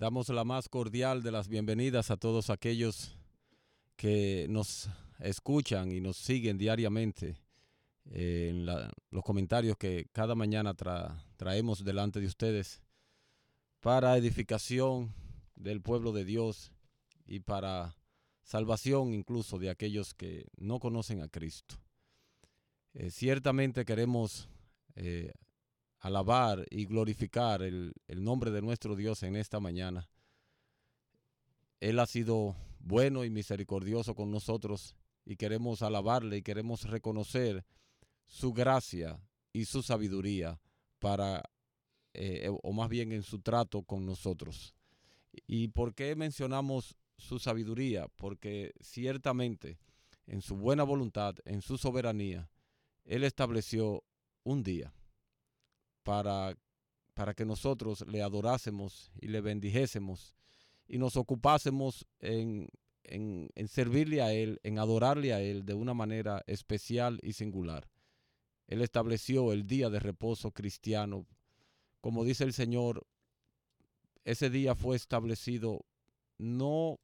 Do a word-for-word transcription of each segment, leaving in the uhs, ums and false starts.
Damos la más cordial de las bienvenidas a todos aquellos que nos escuchan y nos siguen diariamente eh, en la, los comentarios que cada mañana tra, traemos delante de ustedes para edificación del pueblo de Dios y para salvación incluso de aquellos que no conocen a Cristo. Eh, ciertamente queremos eh, alabar y glorificar el, el nombre de nuestro Dios en esta mañana. Él ha sido bueno y misericordioso con nosotros y queremos alabarle y queremos reconocer su gracia y su sabiduría para, eh, o más bien en su trato con nosotros. ¿Y por qué mencionamos su sabiduría? Porque ciertamente en su buena voluntad, en su soberanía, Él estableció un día para, para que nosotros le adorásemos y le bendijésemos y nos ocupásemos en, en, en servirle a Él, en adorarle a Él de una manera especial y singular. Él estableció el día de reposo cristiano. Como dice el Señor, ese día fue establecido no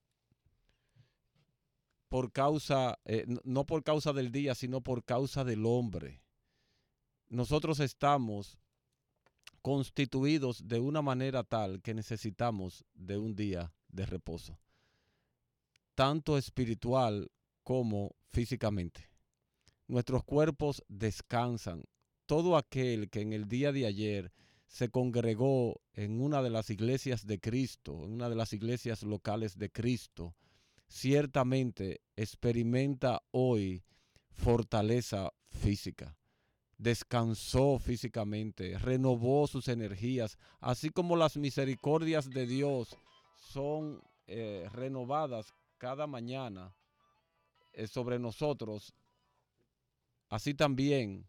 por causa, eh, no por causa del día, sino por causa del hombre. Nosotros estamos constituidos de una manera tal que necesitamos de un día de reposo, tanto espiritual como físicamente. Nuestros cuerpos descansan. Todo aquel que en el día de ayer se congregó en una de las iglesias de Cristo, en una de las iglesias locales de Cristo, ciertamente experimenta hoy fortaleza física. Descansó físicamente, renovó sus energías, así como las misericordias de Dios son eh, renovadas cada mañana eh, sobre nosotros, así también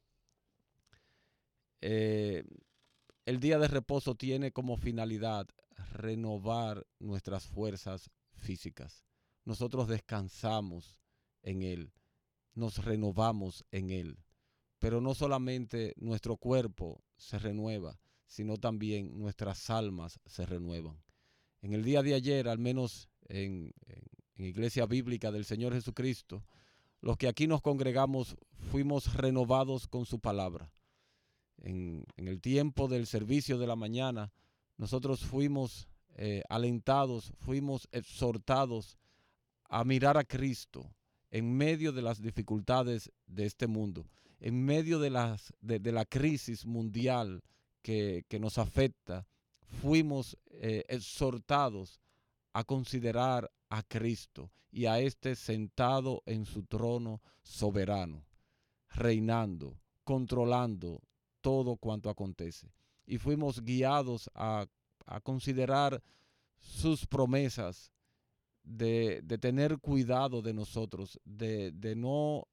eh, el día de reposo tiene como finalidad renovar nuestras fuerzas físicas. Nosotros descansamos en Él, nos renovamos en Él. Pero no solamente nuestro cuerpo se renueva, sino también nuestras almas se renuevan. En el día de ayer, al menos en, en, en Iglesia Bíblica del Señor Jesucristo, los que aquí nos congregamos fuimos renovados con su palabra. En, en el tiempo del servicio de la mañana, nosotros fuimos eh, alentados, fuimos exhortados a mirar a Cristo en medio de las dificultades de este mundo, en medio de, las, de, de la crisis mundial que, que nos afecta. Fuimos eh, exhortados a considerar a Cristo y a este sentado en su trono soberano, reinando, controlando todo cuanto acontece. Y fuimos guiados a, a considerar sus promesas, de, de tener cuidado de nosotros, de, de, no,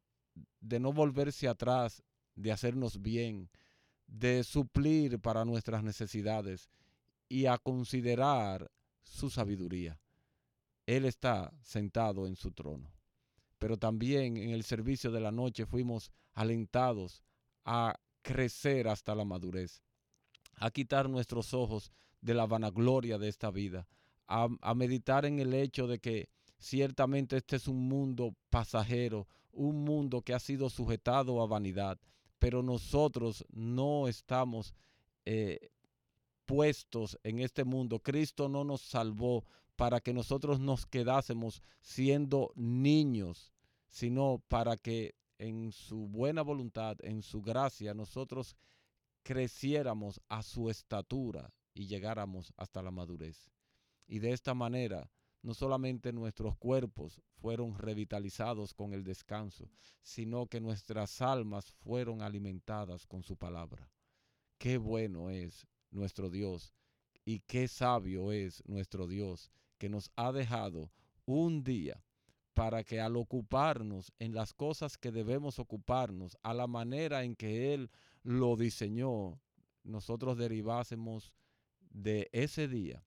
de no volverse atrás, de hacernos bien, de suplir para nuestras necesidades y a considerar su sabiduría. Él está sentado en su trono. Pero también en el servicio de la noche fuimos alentados a crecer hasta la madurez, a quitar nuestros ojos de la vanagloria de esta vida, a, a meditar en el hecho de que ciertamente este es un mundo pasajero, un mundo que ha sido sujetado a vanidad, pero nosotros no estamos eh, puestos en este mundo. Cristo no nos salvó para que nosotros nos quedásemos siendo niños, sino para que en su buena voluntad, en su gracia, nosotros creciéramos a su estatura y llegáramos hasta la madurez. Y de esta manera, no solamente nuestros cuerpos fueron revitalizados con el descanso, sino que nuestras almas fueron alimentadas con su palabra. Qué bueno es nuestro Dios y qué sabio es nuestro Dios, que nos ha dejado un día para que al ocuparnos en las cosas que debemos ocuparnos, a la manera en que Él lo diseñó, nosotros derivásemos de ese día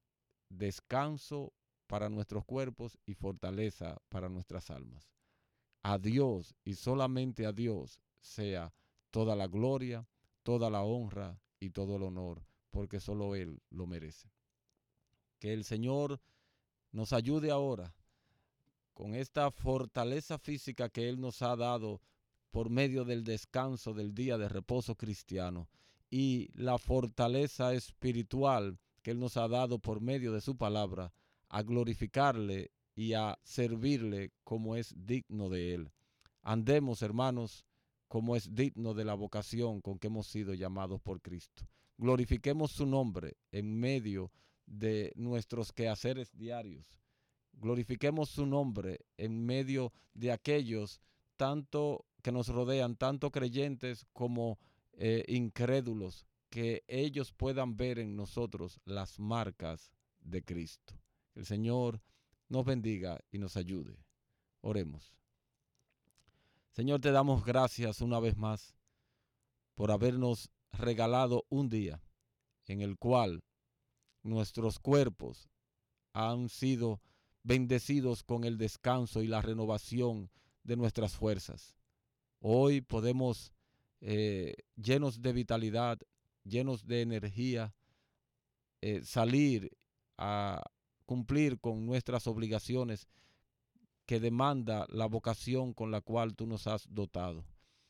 descanso para nuestros cuerpos y fortaleza para nuestras almas. A Dios y solamente a Dios sea toda la gloria, toda la honra y todo el honor, porque solo Él lo merece. Que el Señor nos ayude ahora con esta fortaleza física que Él nos ha dado por medio del descanso del día de reposo cristiano y la fortaleza espiritual que Él nos ha dado por medio de su palabra, a glorificarle y a servirle como es digno de Él. Andemos, hermanos, como es digno de la vocación con que hemos sido llamados por Cristo. Glorifiquemos su nombre en medio de nuestros quehaceres diarios. Glorifiquemos su nombre en medio de aquellos tanto que nos rodean, tanto creyentes como eh, incrédulos, que ellos puedan ver en nosotros las marcas de Cristo. El Señor nos bendiga y nos ayude. Oremos. Señor, te damos gracias una vez más por habernos regalado un día en el cual nuestros cuerpos han sido bendecidos con el descanso y la renovación de nuestras fuerzas. Hoy podemos, eh, llenos de vitalidad, llenos de energía, eh, salir a cumplir con nuestras obligaciones que demanda la vocación con la cual tú nos has dotado.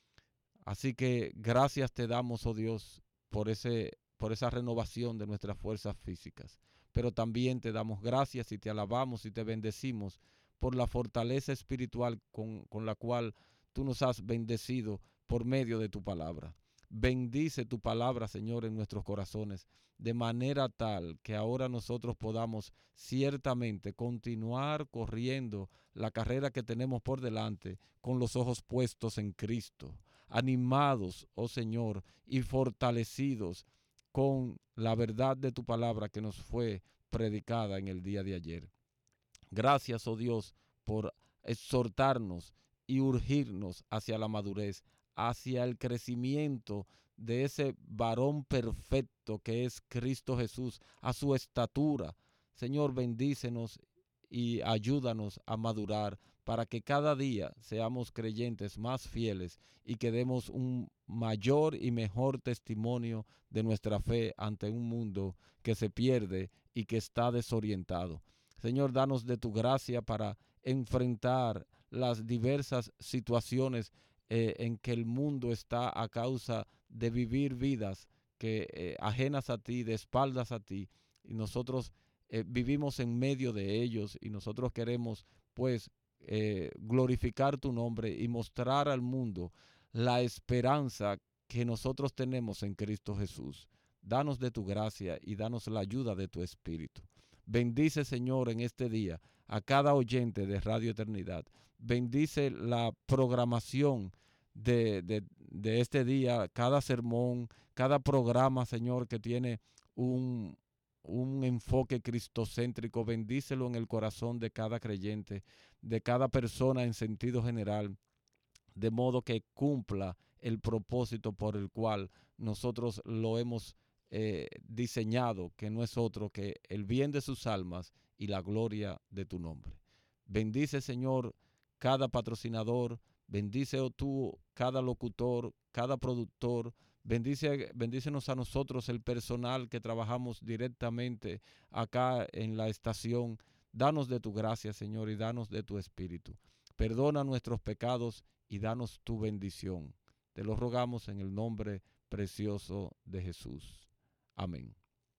Así que gracias te damos, oh Dios, por ese, por esa renovación de nuestras fuerzas físicas. Pero también te damos gracias y te alabamos y te bendecimos por la fortaleza espiritual con, con la cual tú nos has bendecido por medio de tu palabra. Bendice tu palabra, Señor, en nuestros corazones, de manera tal que ahora nosotros podamos ciertamente continuar corriendo la carrera que tenemos por delante con los ojos puestos en Cristo, animados, oh Señor, y fortalecidos con la verdad de tu palabra que nos fue predicada en el día de ayer. Gracias, oh Dios, por exhortarnos y urgirnos hacia la madurez, hacia el crecimiento de ese varón perfecto que es Cristo Jesús, a su estatura. Señor, bendícenos y ayúdanos a madurar para que cada día seamos creyentes más fieles y que demos un mayor y mejor testimonio de nuestra fe ante un mundo que se pierde y que está desorientado. Señor, danos de tu gracia para enfrentar las diversas situaciones eh, en que el mundo está a causa de vivir vidas que eh, ajenas a ti, de espaldas a ti, y nosotros eh, vivimos en medio de ellos y nosotros queremos pues eh, glorificar tu nombre y mostrar al mundo la esperanza que nosotros tenemos en Cristo Jesús. Danos de tu gracia y danos la ayuda de tu Espíritu. Bendice, Señor, en este día a cada oyente de Radio Eternidad. Bendice la programación de, de, de este día, cada sermón, cada programa, Señor, que tiene un, un enfoque cristocéntrico. Bendícelo en el corazón de cada creyente, de cada persona en sentido general, de modo que cumpla el propósito por el cual nosotros lo hemos eh, diseñado, que no es otro que el bien de sus almas y la gloria de tu nombre. Bendice, Señor, cada patrocinador, bendice oh, tú cada locutor, cada productor, bendice, bendícenos a nosotros, el personal que trabajamos directamente acá en la estación. Danos de tu gracia, Señor, y danos de tu espíritu. Perdona nuestros pecados y danos tu bendición. Te lo rogamos en el nombre precioso de Jesús. Amén.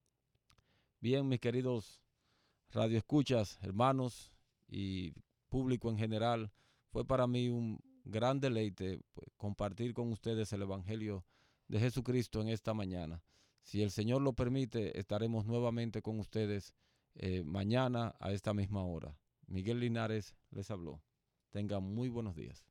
Bien, mis queridos radioescuchas, hermanos y público en general, fue para mí un gran deleite pues, compartir con ustedes el Evangelio de Jesucristo en esta mañana. Si el Señor lo permite, estaremos nuevamente con ustedes eh, mañana a esta misma hora. Miguel Linares les habló. Tengan muy buenos días.